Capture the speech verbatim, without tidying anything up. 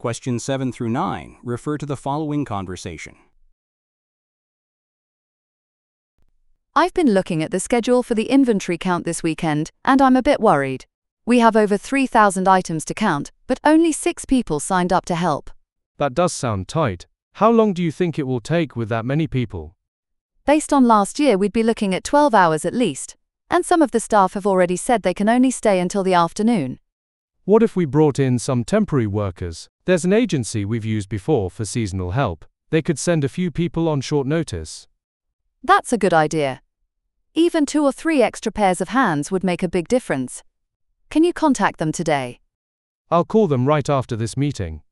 Questions seven through nine refer to the following conversation. I've been looking at the schedule for the inventory count this weekend, and I'm a bit worried. We have over three thousand items to count, but only six people signed up to help. That does sound tight. How long do you think it will take with that many people? Based on last year, we'd be looking at twelve hours at least, and some of the staff have already said they can only stay until the afternoon. What if we brought in some temporary workers? There's an agency we've used before for seasonal help. They could send a few people on short notice. That's a good idea. Even two or three extra pairs of hands would make a big difference. Can you contact them today? I'll call them right after this meeting.